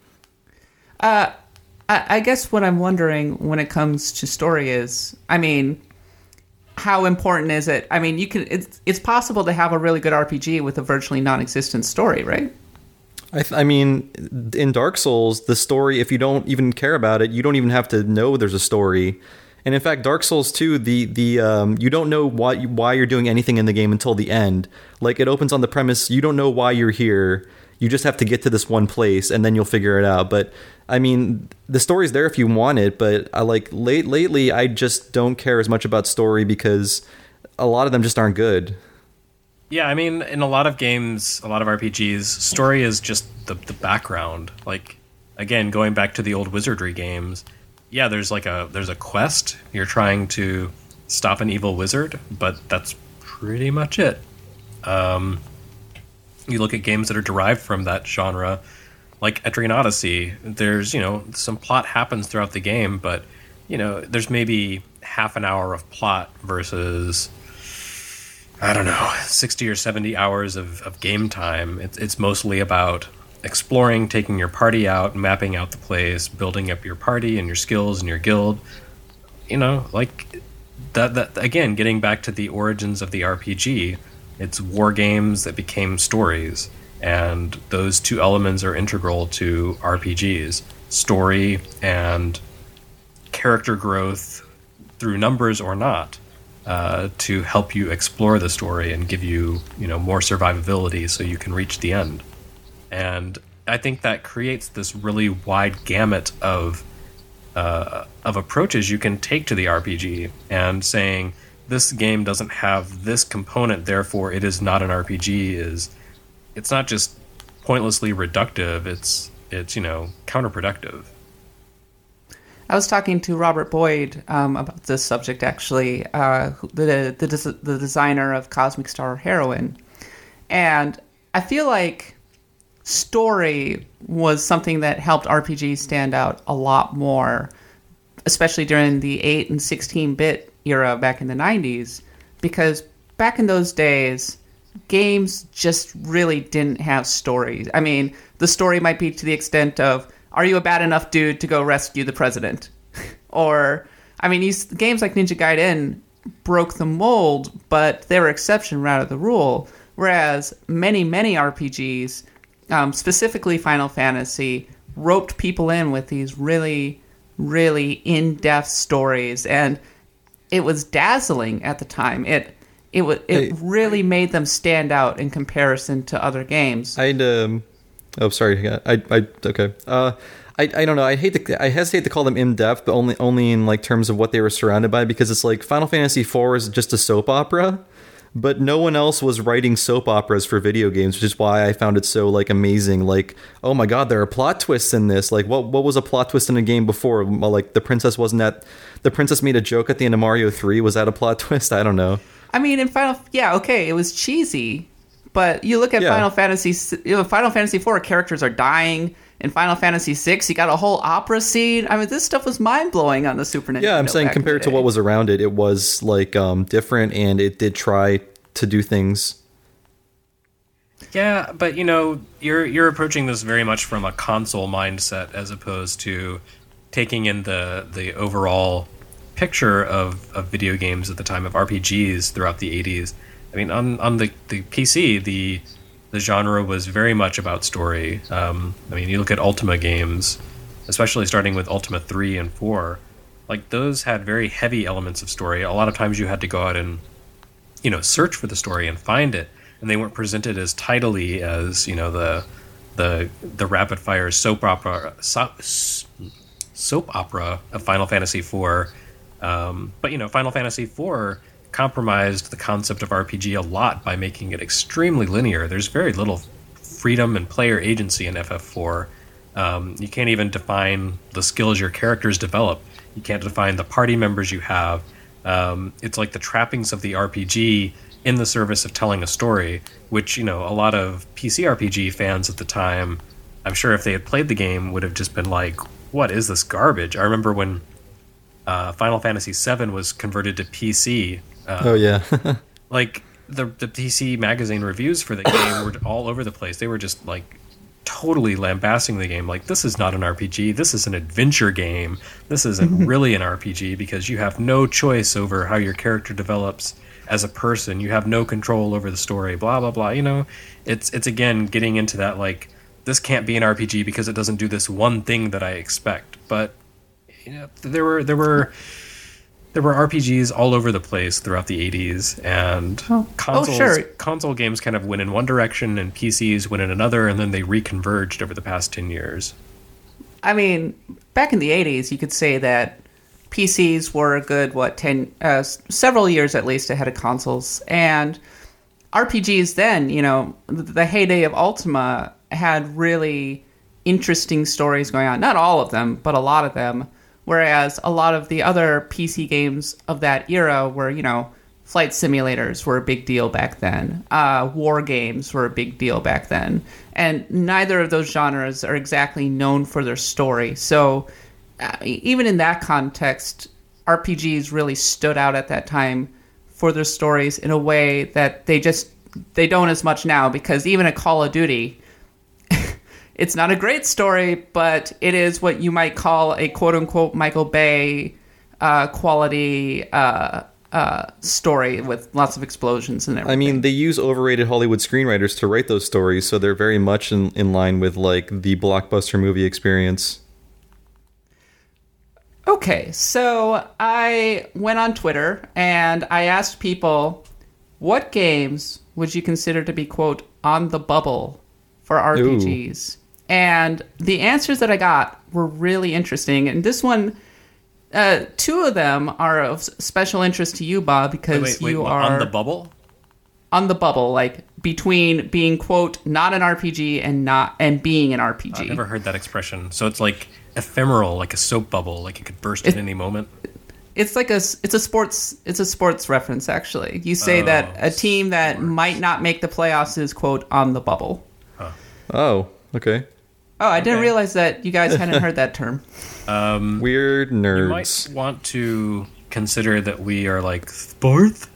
uh... I guess what I'm wondering when it comes to story is, I mean, how important is it? I mean, you can. It's it's possible to have a really good R P G with a virtually non-existent story, right? I, th- I mean, in Dark Souls, the story, if you don't even care about it, you don't even have to know there's a story. And in fact, Dark Souls two, the the um, you don't know why why you're doing anything in the game until the end. Like, it opens on the premise you don't know why you're here. You just have to get to this one place, and then you'll figure it out. But I mean, the story's there if you want it. But I like late lately, I just don't care as much about story because a lot of them just aren't good. Yeah, I mean, in a lot of games, a lot of R P Gs, story is just the the background. Like, again, going back to the old Wizardry games, yeah, there's like a there's a quest. You're trying to stop an evil wizard, but that's pretty much it. Um, you look at games that are derived from that genre, like Etrian Odyssey. There's, you know, some plot happens throughout the game, but, you know, there's maybe half an hour of plot versus, I don't know, sixty or seventy hours of, of game time. It's, it's mostly about exploring, taking your party out, mapping out the place, building up your party and your skills and your guild. You know, like, that, that again, getting back to the origins of the R P G, it's war games that became stories. And those two elements are integral to R P Gs. Story and character growth through numbers or not, uh, to help you explore the story and give you, you know, more survivability so you can reach the end. And I think that creates this really wide gamut of uh, of approaches you can take to the R P G, and saying this game doesn't have this component, therefore it is not an R P G, is it's not just pointlessly reductive, it's it's you know, counterproductive. I was talking to Robert Boyd um, about this subject, actually, uh, the, the the designer of Cosmic Star Heroine, and I feel like story was something that helped R P Gs stand out a lot more, especially during the eight and sixteen-bit era back in the nineties, because back in those days, games just really didn't have stories. I mean, the story might be to the extent of, are you a bad enough dude to go rescue the president? Or, I mean, these games like Ninja Gaiden broke the mold, but they were exception rather than the rule. Whereas many, many R P Gs, um, specifically Final Fantasy, roped people in with these really, really in-depth stories, and it was dazzling at the time. It it was it hey, really made them stand out in comparison to other games. I'd um, oh sorry, I I okay. Uh, I I don't know. I hate to I hesitate to call them in depth, but only only in like terms of what they were surrounded by, because it's like Final Fantasy four is just a soap opera. But no one else was writing soap operas for video games, which is why I found it so like amazing. Like, oh my god, there are plot twists in this. Like, what what was a plot twist in a game before? Well, like, the princess wasn't at the princess made a joke at the end of Mario three. Was that a plot twist? I don't know. I mean, in Final, yeah, okay, it was cheesy, but you look at yeah. Final Fantasy, you know, Final Fantasy four, characters are dying. In Final Fantasy six, you got a whole opera scene. I mean, this stuff was mind blowing on the Super Nintendo. Yeah, I'm saying compared to what was around it, it was like um, different, and it did try to do things. Yeah, but you know, you're you're approaching this very much from a console mindset as opposed to taking in the the overall picture of, of video games at the time, of R P Gs throughout the eighties. I mean, on on the, the P C, the the genre was very much about story. Um, I mean, you look at Ultima games, especially starting with Ultima three and four, like those had very heavy elements of story. A lot of times you had to go out and, you know, search for the story and find it, and they weren't presented as tidily as, you know, the the the rapid fire soap opera so, soap opera of Final Fantasy four. Um, but you know, Final Fantasy four compromised the concept of R P G a lot by making it extremely linear. There's very little freedom and player agency in F F four. Um, you can't even define the skills your characters develop. You can't define the party members you have. Um, it's like the trappings of the R P G in the service of telling a story, which, you know, a lot of P C R P G fans at the time, I'm sure if they had played the game, would have just been like, what is this garbage? I remember when uh, Final Fantasy seven was converted to P C. Uh, oh, yeah. like, the, the P C magazine reviews for the game were all over the place. They were just, like, totally lambasting the game. Like, this is not an R P G. This is an adventure game. This isn't really an R P G because you have no choice over how your character develops as a person. You have no control over the story, blah, blah, blah. You know, it's, it's again, getting into that, like, this can't be an R P G because it doesn't do this one thing that I expect. But, you know, there were, there were, there were R P Gs all over the place throughout the eighties, and oh. consoles, oh, sure. console games kind of went in one direction and P Cs went in another, and then they reconverged over the past ten years. I mean, back in the eighties, you could say that P Cs were a good, what, ten, uh, several years at least ahead of consoles. And R P Gs then, you know, the heyday of Ultima had really interesting stories going on. Not all of them, but a lot of them. Whereas a lot of the other P C games of that era were, you know, flight simulators were a big deal back then. Uh, war games were a big deal back then. And neither of those genres are exactly known for their story. So uh, even in that context, R P Gs really stood out at that time for their stories in a way that they just, they don't as much now, because even a Call of Duty, it's not a great story, but it is what you might call a quote-unquote Michael Bay uh, quality uh, uh, story with lots of explosions and everything. I mean, they use overrated Hollywood screenwriters to write those stories, so they're very much in, in line with, like, the blockbuster movie experience. Okay, so I went on Twitter, and I asked people, what games would you consider to be, quote, on the bubble for R P Gs? Ooh. And the answers that I got were really interesting. And this one, uh, two of them are of special interest to you, Bob, because wait, wait, you wait, are... On the bubble? On the bubble, like between being, quote, not an R P G and not and being an R P G. I've never heard that expression. So it's like ephemeral, like a soap bubble, like it could burst it, at any moment. It's like a it's a sports it's a sports reference, actually. You say oh, that a team that sports. might not make the playoffs is, quote, on the bubble. Huh. Oh, okay. Oh, I didn't okay. realize that you guys hadn't heard that term. Um, Weird nerds. You might want to consider that we are like sports.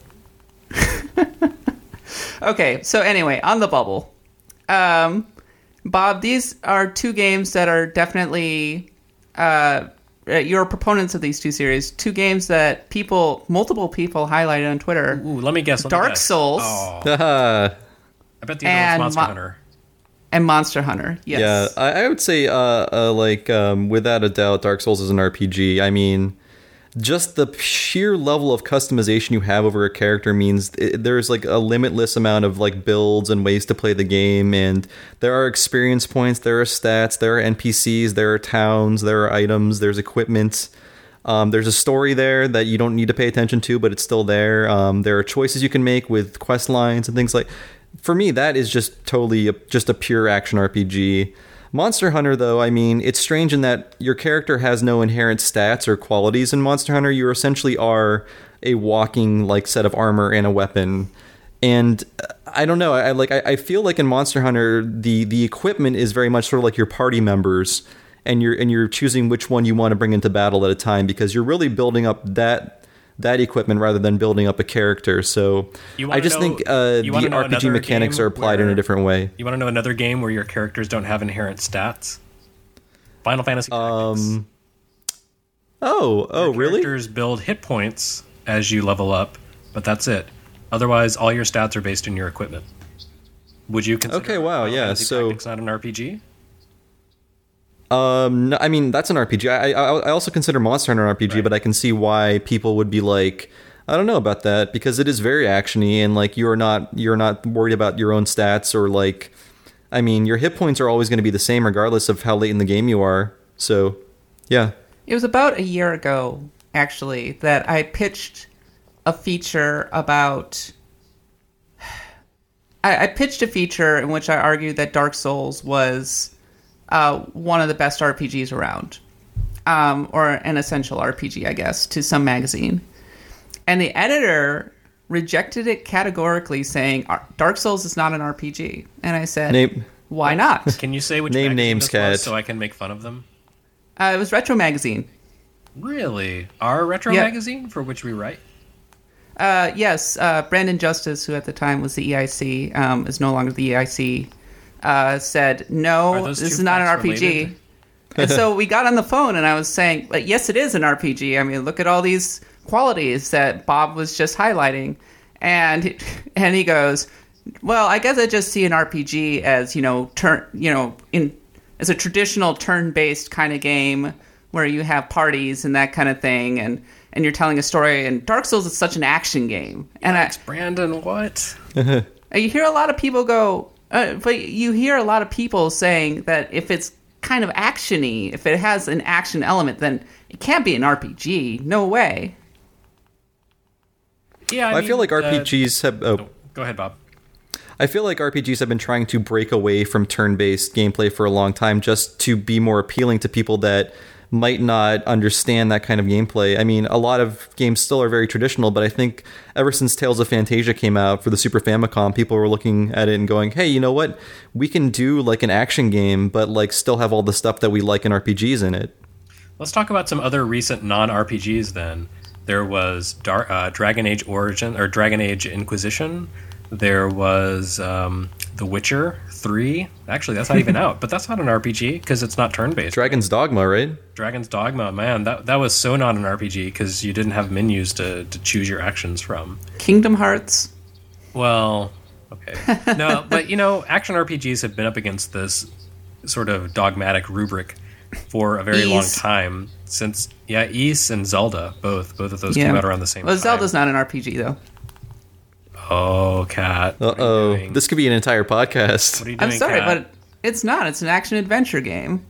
Okay, so anyway, on the bubble. Um, Bob, these are two games that are definitely... Uh, you're proponents of these two series. Two games that people, multiple people highlighted on Twitter. Ooh, let me guess. Let me Dark guess. Souls. Oh. Uh, I bet the other one's Monster Mo- Hunter. And Monster Hunter, yes. Yeah, I, I would say, uh, uh, like, um, without a doubt, Dark Souls is an R P G. I mean, just the sheer level of customization you have over a character means it, there's, like, a limitless amount of, like, builds and ways to play the game, and there are experience points, there are stats, there are N P Cs, there are towns, there are items, there's equipment. Um, there's a story there that you don't need to pay attention to, but it's still there. Um, there are choices you can make with quest lines and things like... For me, that is just totally a, just a pure action R P G. Monster Hunter, though, I mean, it's strange in that your character has no inherent stats or qualities in Monster Hunter. You essentially are a walking, like, set of armor and a weapon. And I don't know, I like I, I feel like in Monster Hunter, the the equipment is very much sort of like your party members, and you're and you're choosing which one you want to bring into battle at a time, because you're really building up that that equipment rather than building up a character. So I just know, think uh, the R P G mechanics are applied in a different way. You want to know another game where your characters don't have inherent stats? Final Fantasy Tactics. Um, oh, oh, your really? Characters build hit points as you level up, but that's it. Otherwise, all your stats are based in your equipment. Would you consider okay, wow, Final yeah, Fantasy so Tactics not an R P G? Um, no, I mean, that's an R P G. I, I I also consider Monster Hunter an R P G, right. But I can see why people would be like, I don't know about that, because it is very actiony, and like you're not you're not worried about your own stats, or like, I mean, your hit points are always going to be the same regardless of how late in the game you are. So, yeah. It was about a year ago, actually, that I pitched a feature about. I, I pitched a feature in which I argued that Dark Souls was uh, one of the best R P Gs around, um, or an essential R P G, I guess, to some magazine. and the editor rejected it categorically, saying Dark Souls is not an R P G. And I said, Name, why not? Can you say which Name magazine names, this Kat. was so I can make fun of them? Uh, it was Retro Magazine. Really? Our retro Yeah. magazine for which we write? Uh, yes, uh, Brandon Justice, who at the time was the E I C, um, is no longer the E I C, uh, said, Are no, those this two is not an facts R P G. related? And so we got on the phone, and I was saying, but yes, it is an R P G. I mean, look at all these qualities that Bob was just highlighting. And and he goes, well, I guess I just see an R P G as, you know, turn, you know, in as a traditional turn-based kind of game where you have parties and that kind of thing, and, and you're telling a story. And Dark Souls is such an action game. And I, Thanks, Brandon, what? you hear a lot of people go, uh, but you hear a lot of people saying that if it's kind of action-y, if it has an action element, then it can't be an R P G. No way. Yeah, I, I mean, feel like uh, R P Gs have. Oh, oh, go ahead, Bob. I feel like R P Gs have been trying to break away from turn-based gameplay for a long time, just to be more appealing to people that might not understand that kind of gameplay. I mean, a lot of games still are very traditional, but I think ever since Tales of Fantasia came out for the Super Famicom, people were looking at it and going, hey, you know what? We can do like an action game, but like still have all the stuff that we like in R P Gs in it. Let's talk about some other recent non-R P Gs then. There was Dar- uh, Dragon Age Origin, or Dragon Age Inquisition. There was um, The Witcher three. Actually, that's not even out, but that's not an R P G because it's not turn-based. Dragon's Dogma, right? Dragon's Dogma, man, that that was so not an R P G because you didn't have menus to, to choose your actions from. Kingdom Hearts. Well, okay. No, but you know, action R P Gs have been up against this sort of dogmatic rubric for a very long Ys. time. Since, yeah, Ys and Zelda, both. Both of those Yeah. came out around the same Well, time. Zelda's not an R P G, though. Oh, Kat. What are you Uh-oh. doing? This could be an entire podcast. What are you doing, I'm sorry, Kat? but it's not. It's an action-adventure game.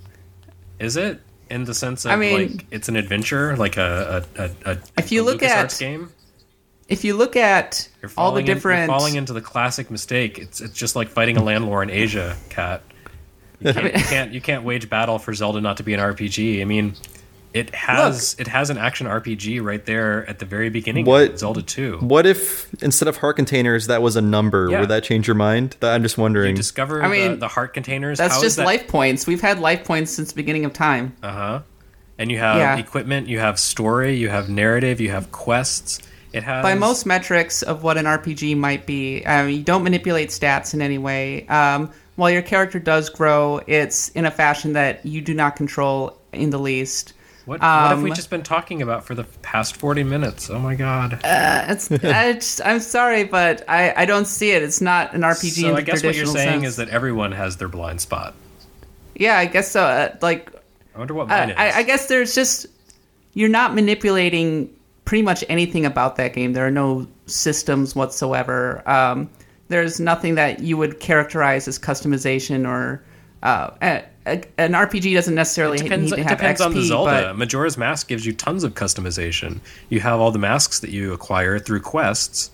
Is it? In the sense of, I mean- like, it's an adventure? Like a, a, a, a If you a look LucasArts at- game? If you look at You're all the falling in- different... you're falling into the classic mistake. It's it's just like fighting a landlord in Asia, Kat. You can't, you can't you can't wage battle for Zelda not to be an R P G. I mean, it has it has an action R P G right there at the very beginning of What- it, Zelda two. What if instead of heart containers, that was a number? Yeah. Would that change your mind? That, I'm just wondering. You discover I mean, the, the heart containers. That's How is just that? life points. We've had life points since the beginning of time. Uh huh. And you have Yeah. equipment, you have story, you have narrative, you have quests. It has By most metrics of what an R P G might be, um, you don't manipulate stats in any way. Um, while your character does grow, it's in a fashion that you do not control in the least. What, what have we um, just been talking about for the past forty minutes? Oh my god. Uh, it's, I just, I'm sorry, but I, I don't see it. It's not an R P G so in the I guess what you're traditional saying sense. is that everyone has their blind spot. Yeah, I guess so. Uh, like, I wonder what I, mine is. I, I guess there's just... You're not manipulating pretty much anything about that game. There are no systems whatsoever. Um, there's nothing that you would characterize as customization or... Uh, a, a, an R P G doesn't necessarily It depends, need to it have depends X P, on the Zelda. but... Majora's Mask gives you tons of customization. You have all the masks that you acquire through quests,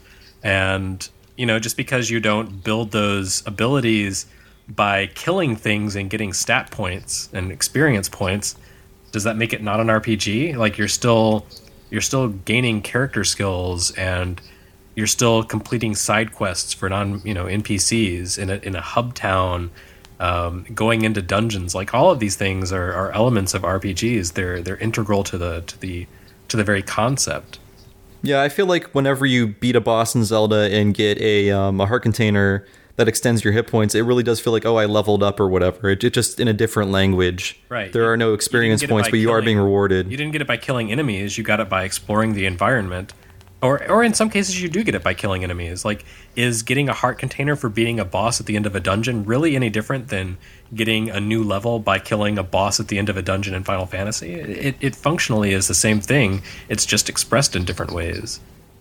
and you know, just because you don't build those abilities by killing things and getting stat points and experience points, does that make it not an R P G? Like you're still you're still gaining character skills and you're still completing side quests for non you know N P Cs in a in a hub town. Um, going into dungeons, like all of these things are, are elements of R P Gs. They're they're integral to the to the to the very concept. Yeah, I feel like whenever you beat a boss in Zelda and get a um, a heart container that extends your hit points, it really does feel like, oh, I leveled up or whatever. It, it just in a different language. Right. There You- are no you experience didn't get it points, by but you are killing- being rewarded. You didn't get it by killing enemies. You got it by exploring the environment, or or in some cases you do get it by killing enemies. Like, is getting a heart container for beating a boss at the end of a dungeon really any different than getting a new level by killing a boss at the end of a dungeon in Final Fantasy? It it functionally is the same thing. It's just expressed in different ways.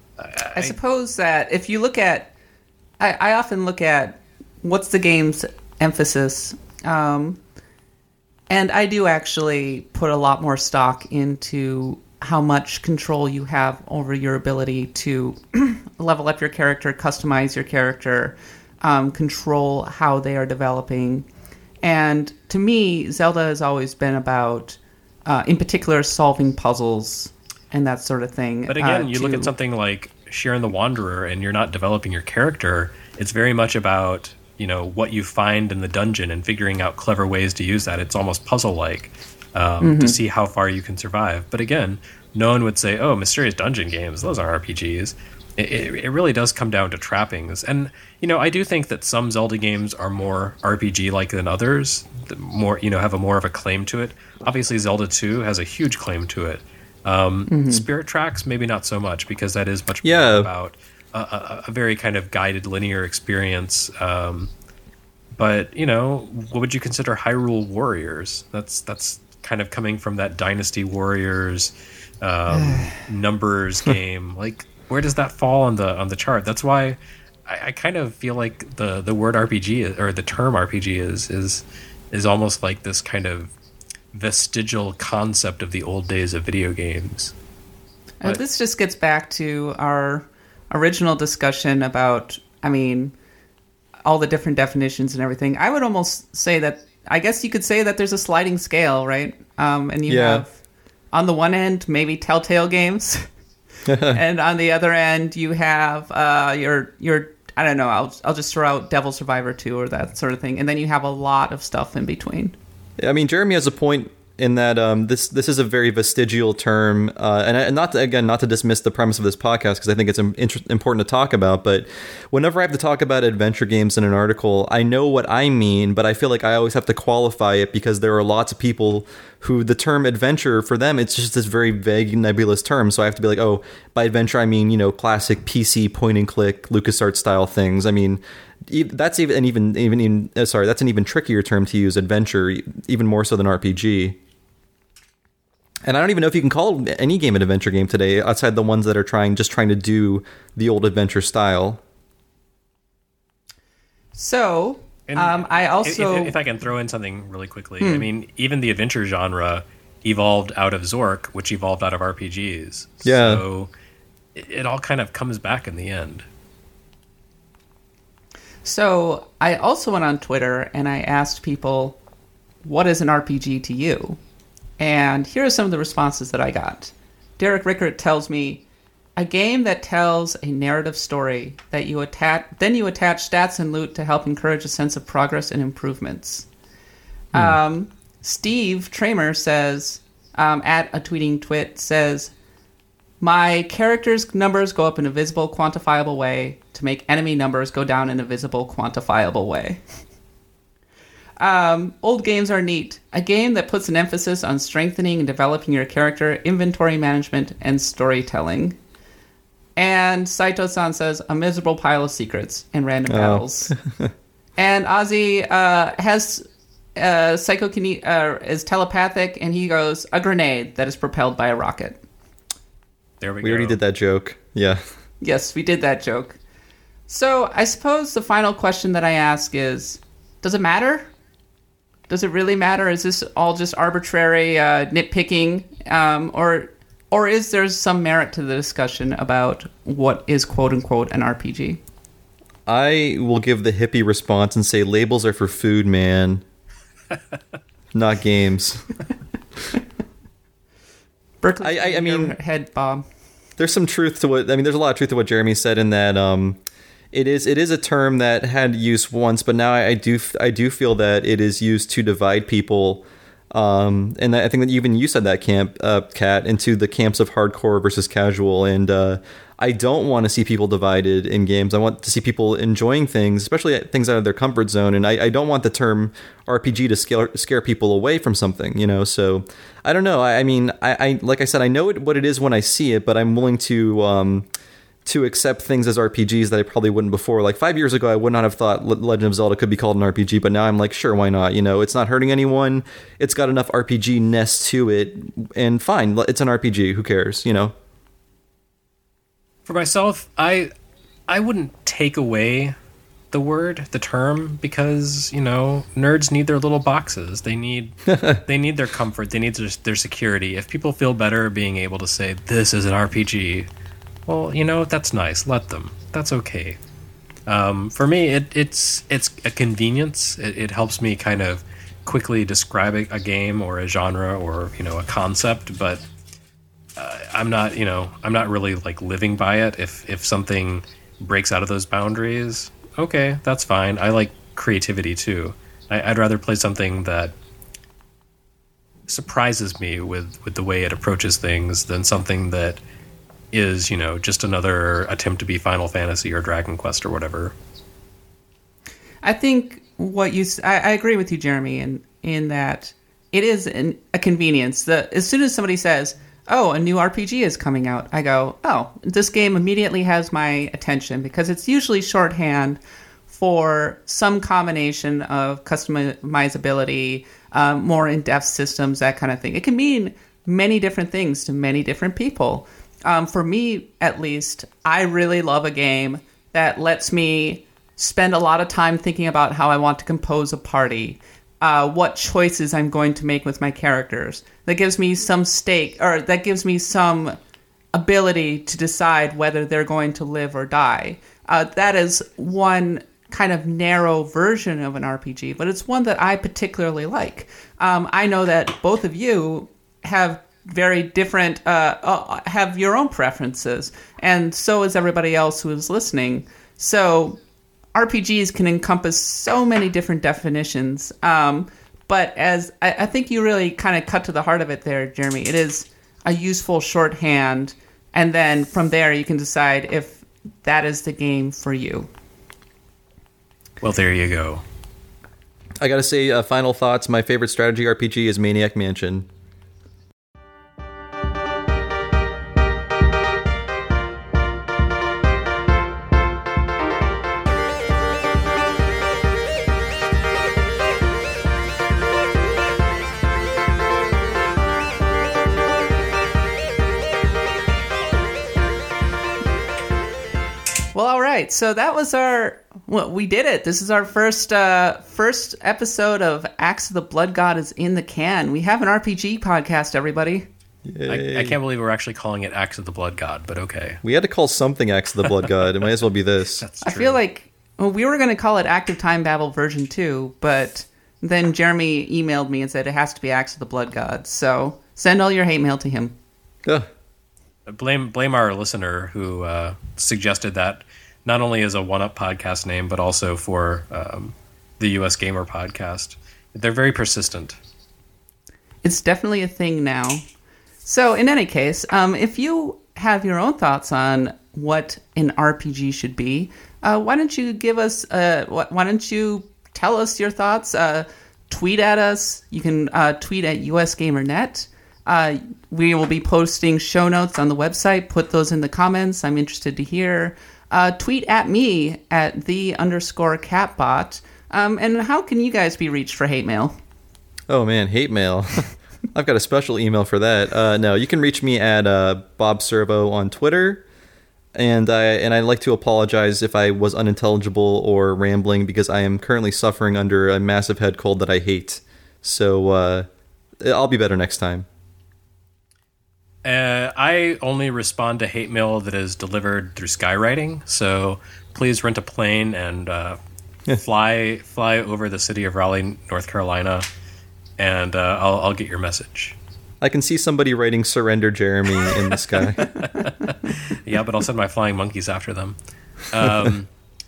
I suppose that if you look at, I, I often look at what's the game's emphasis, um, and I do actually put a lot more stock into how much control you have over your ability to level up your character, customize your character, um, control how they are developing. And to me, Zelda has always been about, uh, in particular, solving puzzles and that sort of thing. But again, uh, you look to- at something like Shiren the Wanderer, and you're not developing your character. It's very much about, you know, what you find in the dungeon and figuring out clever ways to use that. It's almost puzzle-like um, Mm-hmm. to see how far you can survive. But again, no one would say, "Oh, mysterious dungeon games; those are R P Gs." It, it, it really does come down to trappings, and you know, I do think that some Zelda games are more R P G-like than others. that More, you know, have a more of a claim to it. Obviously, Zelda two has a huge claim to it. Um, Mm-hmm. Spirit Tracks, maybe not so much, because that is much Yeah. more about a, a, a very kind of guided linear experience. Um, but you know, what would you consider Hyrule Warriors? That's that's kind of coming from that Dynasty Warriors um, numbers game. Like, where does that fall on the on the chart? That's why I, I kind of feel like the the word R P G is, or the term R P G is is is almost like this kind of vestigial concept of the old days of video games. Uh, But- this just gets back to our original discussion about, I mean, all the different definitions and everything. I would almost say that, I guess you could say that there's a sliding scale, right? Um, and you Yeah. have, on the one end, maybe Telltale games, and on the other end, you have uh, your your I don't know. I'll I'll just throw out Devil Survivor two or that sort of thing, and then you have a lot of stuff in between. I mean, Jeremy has a point in that um, this this is a very vestigial term, uh, and, and not to, again not to dismiss the premise of this podcast, because I think it's im- inter- important to talk about. But whenever I have to talk about adventure games in an article, I know what I mean, but I feel like I always have to qualify it, because there are lots of people who the term adventure for them, it's just this very vague, nebulous term. So I have to be like, oh, by adventure I mean, you know, classic P C point and click LucasArts style things. I mean, e- that's even an even even, even uh, sorry, that's an even trickier term to use, adventure, e- even more so than R P G. And I don't even know if you can call any game an adventure game today, outside the ones that are trying just trying to do the old adventure style. So, And um, I if- also if, if I can throw in something really quickly, I mean, even the adventure genre evolved out of Zork, which evolved out of R P Gs. Yeah. So it, it all kind of comes back in the end. So I also went on Twitter and I asked people, what is an R P G to you? And here are some of the responses that I got. Derek Rickert tells me, a game that tells a narrative story that you attach, then you attach stats and loot to help encourage a sense of progress and improvements. Um, Steve Tramer says, um, at a tweeting twit, says, my character's numbers go up in a visible, quantifiable way to make enemy numbers go down in a visible, quantifiable way. Um, old games are neat. A game that puts an emphasis on strengthening and developing your character, inventory management, and storytelling. And Saito-san says, a miserable pile of secrets and random Oh. battles. And Ozzy uh, has uh, psychokine- uh, is telepathic, and he goes, a grenade that is propelled by a rocket. There we, We go. already did that joke. Yeah. Yes, we did that joke. So I suppose the final question that I ask is, does it matter? Does it really matter? Is this all just arbitrary uh, nitpicking? Um, or or is there some merit to the discussion about what is quote-unquote an R P G? I will give the hippie response and say labels are for food, man. Not games. Berkeley, I- I- I mean- your head, Bob. There's some truth to what I mean. There's a lot of truth to what Jeremy said in that um, it is it is a term that had use once, but now I, I do I do feel that it is used to divide people. Um, and I think that even you said that camp, uh, Kat, into the camps of hardcore versus casual. And uh, I don't want to see people divided in games. I want to see people enjoying things, especially things out of their comfort zone. And I, I don't want the term R P G to scare, scare people away from something, you know? So I don't know. I, I mean, I, I like I said, I know it, what it is when I see it, but I'm willing to um, to accept things as R P Gs that I probably wouldn't before. Like five years ago, I would not have thought Le- Legend of Zelda could be called an R P G, but now I'm like, sure, why not? You know, it's not hurting anyone. It's got enough R P G-ness to it, and fine, it's an R P G. Who cares? You know. For myself, I I wouldn't take away the word, the term, because, you know, nerds need their little boxes. They need they need their comfort. They need their, their security. If people feel better being able to say this is an R P G, well, you know, that's nice. Let them. That's okay. Um, for me, it, it's it's a convenience. It, it helps me kind of quickly describe a, a game or a genre or, you know, a concept. But uh, I'm not, you know, I'm not really like living by it. If if something breaks out of those boundaries, okay, that's fine. I like creativity too. I, I'd rather play something that surprises me with, with the way it approaches things than something that is, you know, just another attempt to be Final Fantasy or Dragon Quest or whatever. I think what you I, I agree with you, Jeremy, in in that it is an, a convenience. The as soon as somebody says, "Oh, a new R P G is coming out," I go, "Oh, this game immediately has my attention," because it's usually shorthand for some combination of customizability, um, more in-depth systems, that kind of thing. It can mean many different things to many different people. Um, for me, at least, I really love a game that lets me spend a lot of time thinking about how I want to compose a party, uh, what choices I'm going to make with my characters. That gives me some stake, or that gives me some ability to decide whether they're going to live or die. Uh, that is one kind of narrow version of an R P G, but it's one that I particularly like. Um, I know that both of you have very different, uh, uh, have your own preferences, and so is everybody else who is listening. So R P Gs can encompass so many different definitions, um, but as I, I think you really kind of cut to the heart of it there, Jeremy, it is a useful shorthand, and then from there you can decide if that is the game for you. Well, there you go. I gotta say, uh, final thoughts. My favorite strategy R P G is Maniac Mansion. Well, all right. So that was our. Well, we did it. This is our first uh, first episode of Axe of the Blood God is in the can. We have an R P G podcast, everybody. I, I can't believe we're actually calling it Axe of the Blood God, but okay. We had to call something Axe of the Blood God. It might as well be this. That's I true. feel like well, we were going to call it Active Time Babble version two, but then Jeremy emailed me and said it has to be Axe of the Blood God. So send all your hate mail to him. Ugh. Blame blame our listener who uh, suggested that not only as a one-up podcast name, but also for um, the U S Gamer podcast. They're very persistent. It's definitely a thing now. So in any case, um, if you have your own thoughts on what an R P G should be, uh, why don't you give us, uh, why don't you tell us your thoughts? Uh, tweet at us. You can uh, tweet at U S Gamer Net. Uh, we will be posting show notes on the website. Put those in the comments. I'm interested to hear. Uh, tweet at me at the underscore catbot. Um, and how can you guys be reached for hate mail? Oh man, hate mail. I've got a special email for that. Uh, no, you can reach me at uh, Bob Servo on Twitter. And I and I'd like to apologize if I was unintelligible or rambling because I am currently suffering under a massive head cold that I hate. So uh, I'll be better next time. Uh, I only respond to hate mail that is delivered through skywriting, so please rent a plane and uh, fly fly over the city of Raleigh, North Carolina, and uh, I'll, I'll get your message. I can see somebody writing "Surrender, Jeremy" in the sky. Yeah, but I'll send my flying monkeys after them. Um,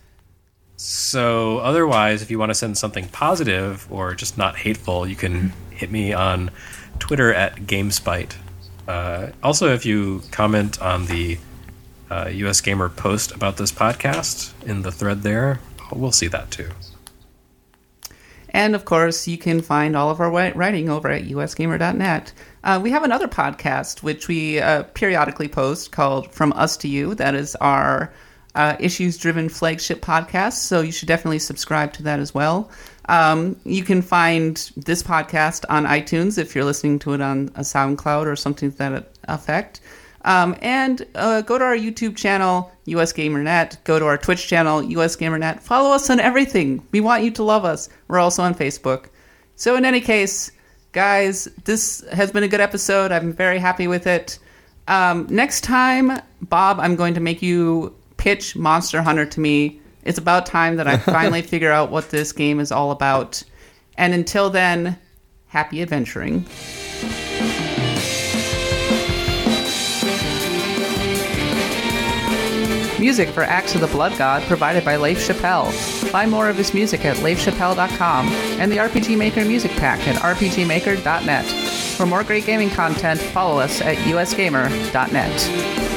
so otherwise, if you want to send something positive or just not hateful, you can hit me on Twitter at GameSpite. Uh, also, if you comment on the uh, U S Gamer post about this podcast in the thread there, we'll see that too. And of course, you can find all of our writing over at U S gamer dot net. Uh, we have another podcast which we uh, periodically post called From Us to You. That is our uh, issues-driven flagship podcast, so you should definitely subscribe to that as well. Um, you can find this podcast on iTunes if you're listening to it on a SoundCloud or something to that effect. Um, and uh, go to our YouTube channel, U S Gamer Net. Go to our Twitch channel, U S Gamer Net. Follow us on everything. We want you to love us. We're also on Facebook. So in any case, guys, this has been a good episode. I'm very happy with it. Um, next time, Bob, I'm going to make you pitch Monster Hunter to me. It's about time that I finally figure out what this game is all about. And until then, happy adventuring. Music for Axe of the Blood God provided by Leif Chappelle. Find more of his music at leif chappelle dot com and the R P G Maker Music Pack at r p g maker dot net. For more great gaming content, follow us at u s gamer dot net.